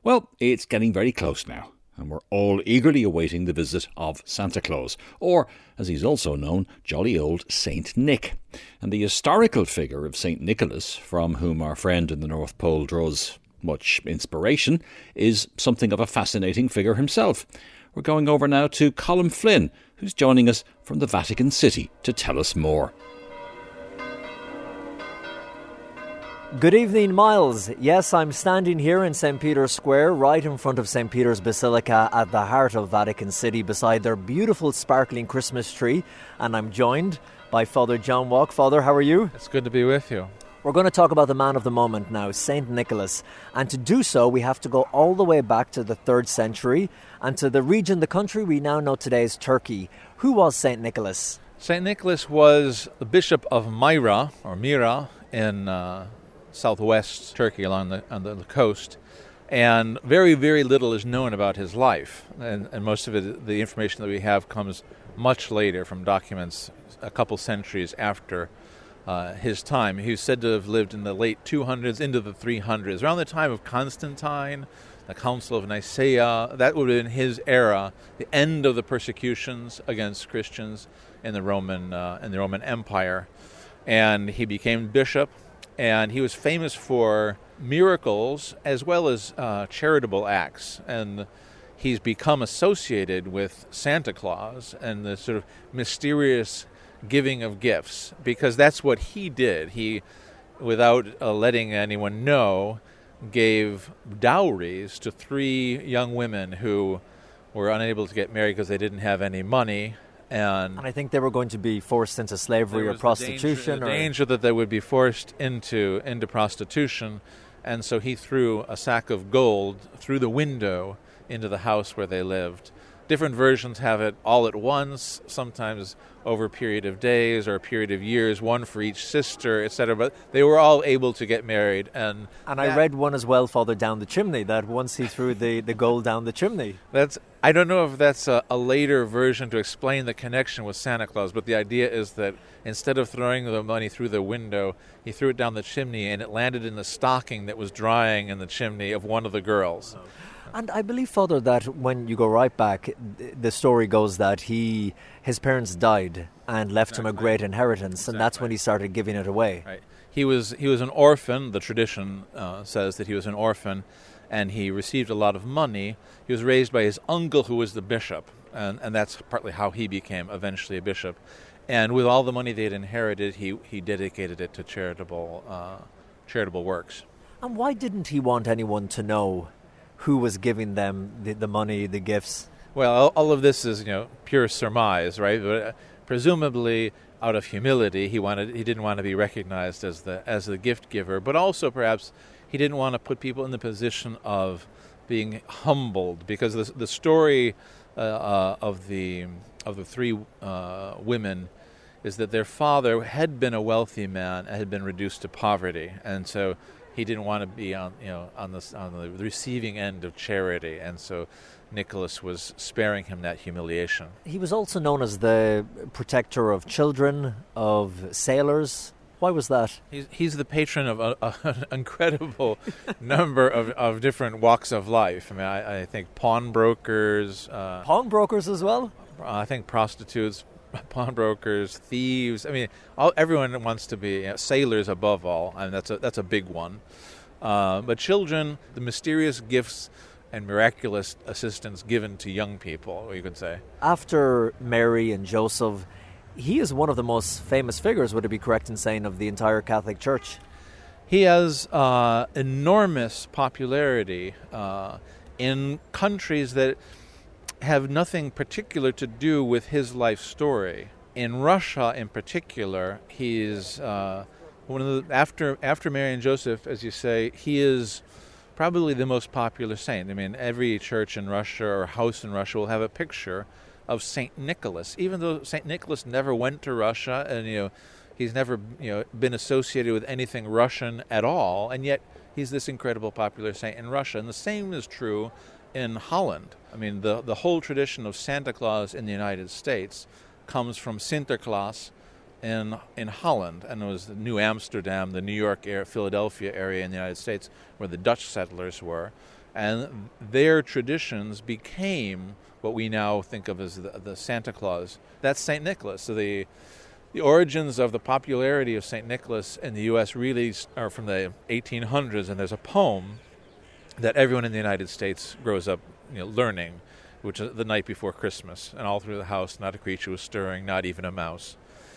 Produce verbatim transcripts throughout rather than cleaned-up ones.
Well, it's getting very close now, and we're all eagerly awaiting the visit of Santa Claus, or, as he's also known, jolly old Saint Nick. And the historical figure of Saint Nicholas, from whom our friend in the North Pole draws much inspiration, is something of a fascinating figure himself. We're going over now to Colin Flynn, who's joining us from the Vatican City to tell us more. Good evening, Miles. Yes, I'm standing here in Saint Peter's Square, right in front of Saint Peter's Basilica at the heart of Vatican City, beside their beautiful sparkling Christmas tree. And I'm joined by Father John Walk. Father, how are you? It's good to be with you. We're going to talk about the man of the moment now, Saint Nicholas. And to do so, we have to go all the way back to the third century and to the region, the country we now know today as Turkey. Who was Saint Nicholas? Saint Nicholas was the Bishop of Myra, or Myra, in uh, southwest Turkey along the, on the coast. And very, very little is known about his life. And, and most of it, the information that we have comes much later from documents a couple centuries after Uh, his time. He was said to have lived in the late two hundreds into the three hundreds, around the time of Constantine, the Council of Nicaea. That would have been his era, the end of the persecutions against Christians in the Roman uh, in the Roman Empire. And he became bishop, and he was famous for miracles as well as uh, charitable acts. And he's become associated with Santa Claus and the sort of mysterious giving of gifts, because that's what he did. He, without uh, letting anyone know, gave dowries to three young women who were unable to get married because they didn't have any money. And, and I think they were going to be forced into slavery or prostitution. The danger, or... the danger that they would be forced into, into prostitution. And so he threw a sack of gold through the window into the house where they lived. Different versions have it all at once, sometimes over a period of days or a period of years, one for each sister, et cetera. But they were all able to get married. And and I read one as well, Father, down the chimney, that once he threw the, the gold down the chimney. That's I don't know if that's a, a later version to explain the connection with Santa Claus, but the idea is that instead of throwing the money through the window, he threw it down the chimney, and it landed in the stocking that was drying in the chimney of one of the girls. Oh. And I believe, Father, that when you go right back, the story goes that he, his parents died and left exactly. him a great inheritance, exactly. and that's when he started giving it away. Right. He was he was an orphan. The tradition uh, says that he was an orphan, and he received a lot of money. He was raised by his uncle, who was the bishop, and, and that's partly how he became eventually a bishop. And with all the money they had inherited, he he dedicated it to charitable uh, charitable works. And why didn't he want anyone to know who was giving them the, the money, the gifts? Well, all, all of this is, you know, pure surmise, right? But uh, presumably, out of humility, he wanted he didn't want to be recognized as the as the gift giver, but also perhaps he didn't want to put people in the position of being humbled, because the the story uh, uh, of the of the three uh, women is that their father had been a wealthy man and had been reduced to poverty, and so he didn't want to be on, you know, on the on the receiving end of charity, and so Nicholas was sparing him that humiliation. He was also known as the protector of children, of sailors. Why was that? He's he's the patron of a, a, an incredible number of, of different walks of life. I mean, I, I think pawnbrokers, uh, pawnbrokers as well. I think prostitutes, pawnbrokers, thieves. I mean, all, everyone wants to be, you know, sailors above all. I mean, that's a that's a big one. Uh, but children, the mysterious gifts and miraculous assistance given to young people, you could say. After Mary and Joseph, he is one of the most famous figures, would it be correct in saying, of the entire Catholic Church? He has uh, enormous popularity uh, in countries that have nothing particular to do with his life story. In Russia, in particular, he is uh, one of the after after Mary and Joseph, as you say, he is probably the most popular saint. I mean, every church in Russia or house in Russia will have a picture of Saint Nicholas, even though Saint Nicholas never went to Russia, and you know, he's never you know been associated with anything Russian at all, and yet he's this incredible popular saint in Russia. And the same is true in Holland. I mean, the the whole tradition of Santa Claus in the United States comes from Sinterklaas in in Holland, and it was New Amsterdam, the New York area, Philadelphia area in the United States, where the Dutch settlers were. And their traditions became what we now think of as the, the Santa Claus. That's Saint Nicholas. So the the origins of the popularity of Saint Nicholas in the U S really are from the eighteen hundreds, and there's a poem that everyone in the United States grows up, you know, learning, which is the night before Christmas, and all through the house not a creature was stirring, not even a mouse.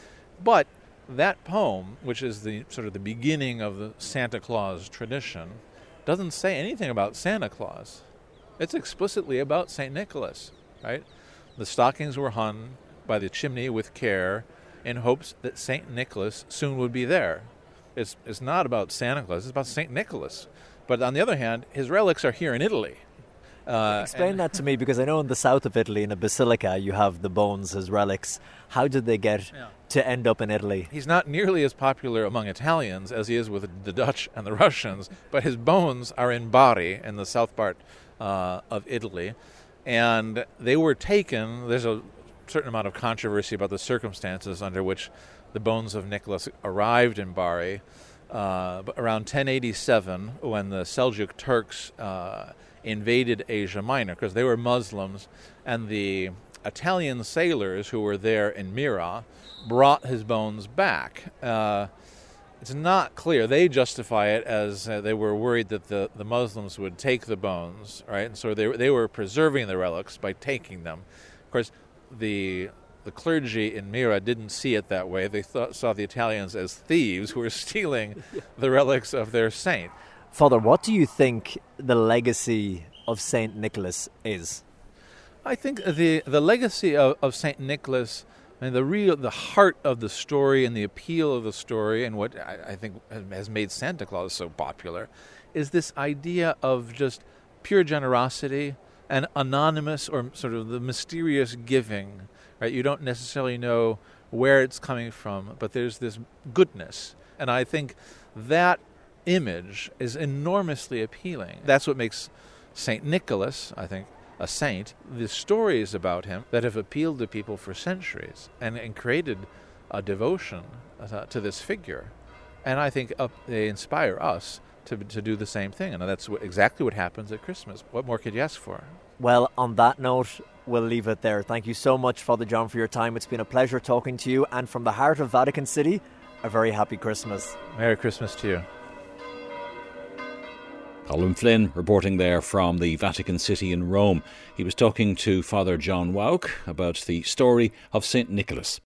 But that poem, which is the sort of the beginning of the Santa Claus tradition, doesn't say anything about Santa Claus. It's explicitly about Saint Nicholas, right? The stockings were hung by the chimney with care in hopes that Saint Nicholas soon would be there. It's, it's not about Santa Claus, it's about Saint Nicholas. But on the other hand, his relics are here in Italy. Uh, Explain that to me, because I know in the south of Italy, in a basilica, you have the bones as relics. How did they get yeah. to end up in Italy? He's not nearly as popular among Italians as he is with the Dutch and the Russians, but his bones are in Bari, in the south part uh, of Italy. And they were taken, there's a certain amount of controversy about the circumstances under which the bones of Nicholas arrived in Bari. Uh, but around ten eighty-seven, when the Seljuk Turks uh, invaded Asia Minor, because they were Muslims, and the Italian sailors who were there in Myra brought his bones back. Uh, it's not clear. They justify it as uh, they were worried that the, the Muslims would take the bones, right? And so they, they were preserving the relics by taking them. Of course, the the clergy in Myra didn't see it that way. They thought, saw the Italians as thieves who were stealing the relics of their saint. Father, what do you think the legacy of Saint Nicholas is? I think the the legacy of, of Saint Nicholas, I mean, the real the heart of the story and the appeal of the story, and what I, I think has made Santa Claus so popular, is this idea of just pure generosity and anonymous, or sort of the mysterious giving. Right? You don't necessarily know where it's coming from, but there's this goodness, and I think that image is enormously appealing. That's what makes Saint Nicholas, I think, a saint. The stories about him that have appealed to people for centuries and, and created a devotion uh, to this figure. And I think uh, they inspire us to to do the same thing. And that's what, exactly what happens at Christmas. What more could you ask for? Well, on that note, we'll leave it there. Thank you so much, Father John, for your time. It's been a pleasure talking to you. And from the heart of Vatican City, a very happy Christmas. Merry Christmas to you. Colin Flynn reporting there from the Vatican City in Rome. He was talking to Father John Wauck about the story of Saint Nicholas.